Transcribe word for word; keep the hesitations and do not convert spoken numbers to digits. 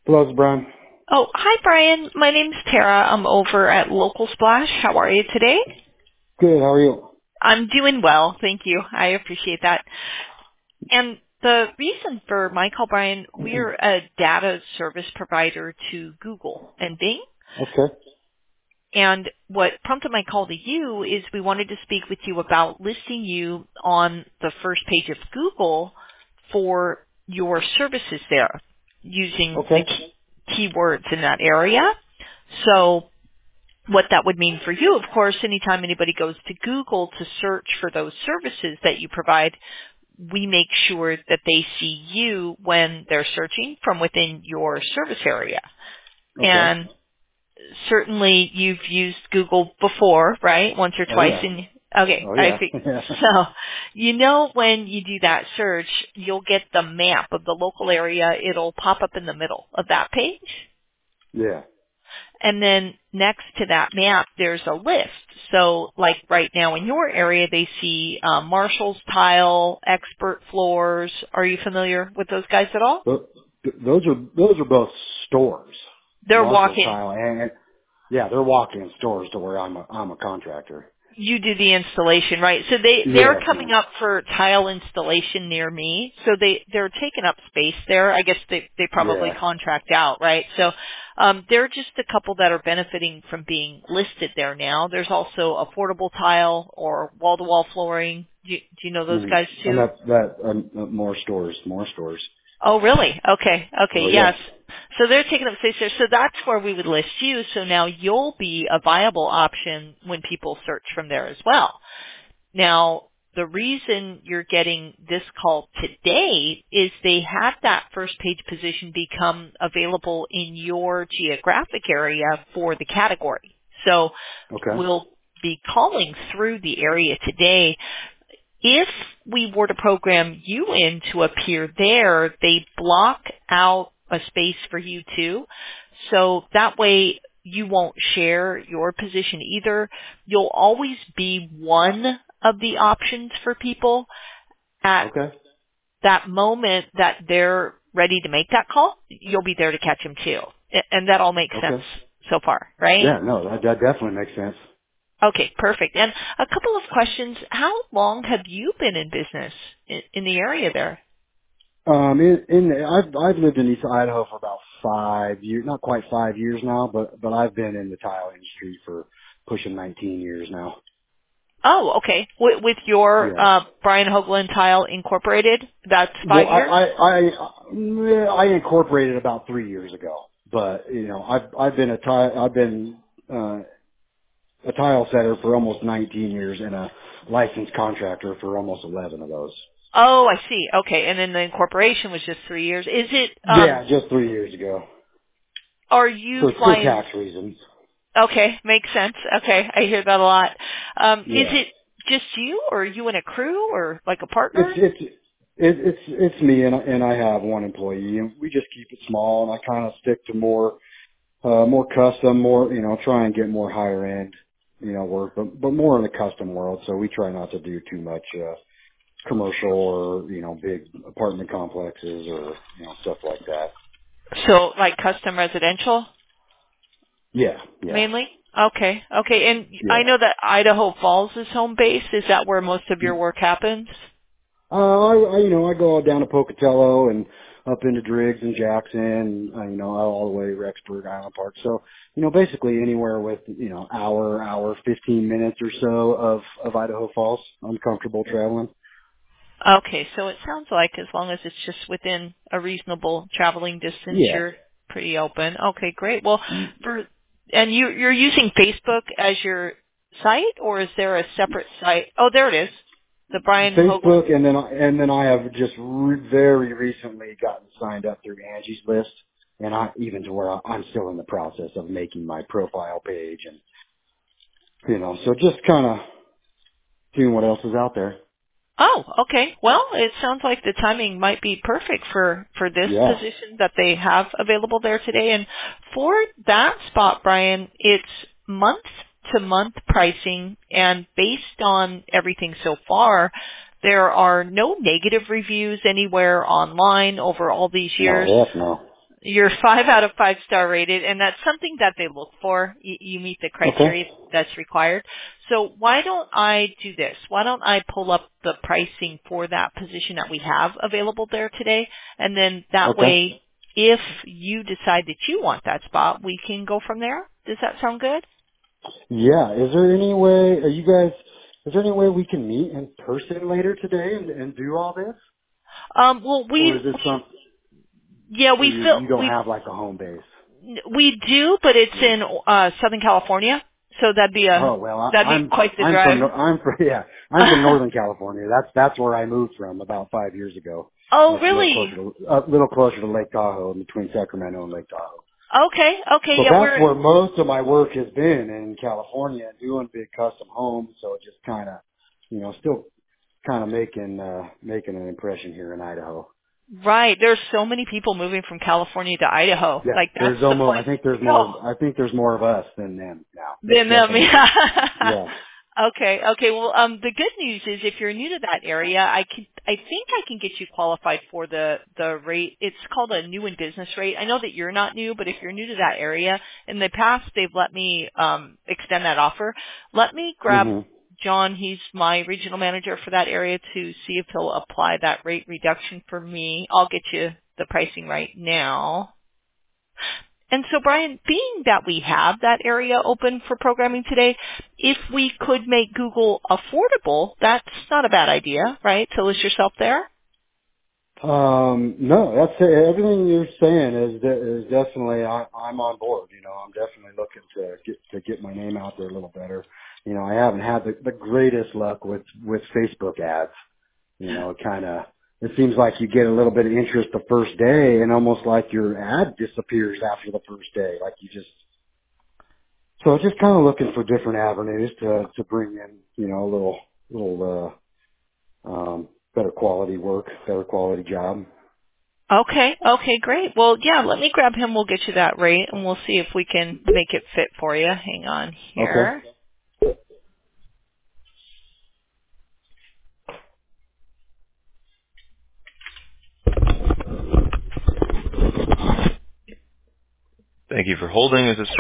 Hello, it's Brian. Oh, hi, Brian. My name's Tara. I'm over at Local Splash. How are you today? Good. How are you? I'm doing well. Thank you. I appreciate that. And the reason for my call, Brian, we're a data service provider to Google and Bing. Okay. And what prompted my call to you is we wanted to speak with you about listing you on the first page of Google for your services there using the Okay. key keywords in that area. So what that would mean for you, of course, anytime anybody goes to Google to search for those services that you provide, we make sure that they see you when they're searching from within your service area. Okay. And certainly you've used Google before, right? Once or Oh twice yeah. in okay, Oh I yeah. think Yeah. so. You know when you do that search, you'll get the map of the local area. It'll pop up in the middle of that page. Yeah. And then next to that map, there's a list. So like right now in your area, they see uh, Marshall's Tile, Expert Floors. Are you familiar with those guys at all? Tho- th- Those are those are both stores. They're Marshall walk-in. Tile and yeah, they're walk-in stores to where I'm a I'm a contractor. You do the installation, right? So they they're Yes, coming ma'am. up for tile installation near me. So they they're taking up space there. I guess they they probably Yeah. contract out, right? So um, they're just a couple that are benefiting from being listed there now. There's also affordable tile or wall to wall flooring. Do you, do you know those Mm. guys And too? that that um, uh, more stores, more stores. Oh, really? Okay. Okay. Oh Yes. yeah. So they're taking up space there. So that's where we would list you. So now you'll be a viable option when people search from there as well. Now, the reason you're getting this call today is they had that first page position become available in your geographic area for the category. So Okay. we'll be calling through the area today. If we were to program you in to appear there, they block out a space for you too. So that way you won't share your position either. You'll always be one of the options for people at Okay. that moment that they're ready to make that call. You'll be there to catch them too. A- And that all makes sense Okay. so far, right? Yeah. No, that that definitely makes sense. Okay, perfect. And a couple of questions. How long have you been in business in, in the area there? Um, in, in I've I've lived in East Idaho for about five years, not quite five years now, but but I've been in the tile industry for pushing nineteen years now. Oh, okay. With, with your Yeah. uh, Brian Hoagland Tile Incorporated, that's Well, five I years? I I, I incorporated about three years ago, but you know I've I've been a tile I've been uh, a tile setter for almost nineteen years and a licensed contractor for almost eleven of those. Oh, I see. Okay, and then the incorporation was just three years. Is it? Um, Yeah, just three years ago are you for for flying? tax reasons. Okay, makes sense. Okay, I hear that a lot. Um, is Yeah. it just you, or are you and a crew, or like a It's partner? it's it, it's it's me and and I have one employee and we just keep it small and I kind of stick to more uh more custom, more you know try and get more higher end you know work, but but more in the custom world. So we try not to do too much uh commercial or you know big apartment complexes or you know stuff like that. So, like custom residential? Yeah, yeah, Mainly? Okay. Okay. And I know yeah. that Idaho Falls is home base. Is that where most of your work happens? Uh, I, I, you know, I go all down to Pocatello and up into Driggs and Jackson, and, uh, you know, all the way to Rexburg Island Park. So, you know, basically anywhere with, you know, hour, hour, fifteen minutes or so of, of Idaho Falls, I'm comfortable traveling. Okay. So it sounds like as long as it's just within a reasonable traveling distance, Yeah. you're pretty open. Okay, great. Well, for, and you, you're using Facebook as your site, or is there a separate site? Oh, there it is. The Brian Hoagland. Facebook, and then, I- and then I have just re- very recently gotten signed up through Angie's List, and I, even to where I, I'm still in the process of making my profile page and, you know, so just kind of seeing what else is out there. Oh, okay. Well, it sounds like the timing might be perfect for, for this Yeah. position that they have available there today. And for that spot, Brian, it's month to month pricing, and based on everything so far, there are no negative reviews anywhere online over all these No, years. heck no. You're five out of five star rated, and that's something that they look for. You, you meet the criteria Okay. that's required. So why don't I do this? Why don't I pull up the pricing for that position that we have available there today, and then that Okay. way, if you decide that you want that spot, we can go from there. Does that sound good? Yeah. Is there any way, are you guys, is there any way we can meet in person later today and, and do all this? Um, well, Or we, is this some, yeah, or we you, feel you don't we have like a home base? we do, but it's in uh Southern California, so that'd be a Oh, well, I, that'd be I'm, quite the I'm from, drive. Nor- I'm from, yeah, I'm from Northern California. That's, that's where I moved from about five years ago. Oh, It's a little really? closer to, a little closer to Lake Tahoe, in between Sacramento and Lake Tahoe. Okay, okay, So yeah, that's we're where most of my work has been, in California, doing big custom homes. So just kind of, you know, still kind of making, uh, making an impression here in Idaho. right. There's so many people moving from California to Idaho. Yeah. Like that's There's the almost, I place think to there's go. more, I think there's more of us than them now. It's Then them, definitely, yeah. yeah. Okay, okay. Well, um, the good news is if you're new to that area, I can, I think I can get you qualified for the the rate. It's called a new in business rate. I know that you're not new, but if you're new to that area, in the past they've let me um extend that offer. Let me grab hmm John. He's my regional manager for that area to see if he'll apply that rate reduction for me. I'll get you the pricing right now. And so, Brian, being that we have that area open for programming today, if we could make Google affordable, that's not a bad idea, right? To list yourself there? Um, no, that's it. Everything you're saying is de- is definitely I, I'm on board. You know, I'm definitely looking to get to get my name out there a little better. You know, I haven't had the, the greatest luck with with Facebook ads. You know, it kind of it seems like you get a little bit of interest the first day, and almost like your ad disappears after the first day. Like you just so just kind of looking for different avenues to to bring in you know a little little uh, um, better quality work, better quality job. Okay, okay, great. Well, yeah, let me grab him. We'll get you that rate, and we'll see if we can make it fit for you. Hang on Okay. here. Thank you for holding. Is this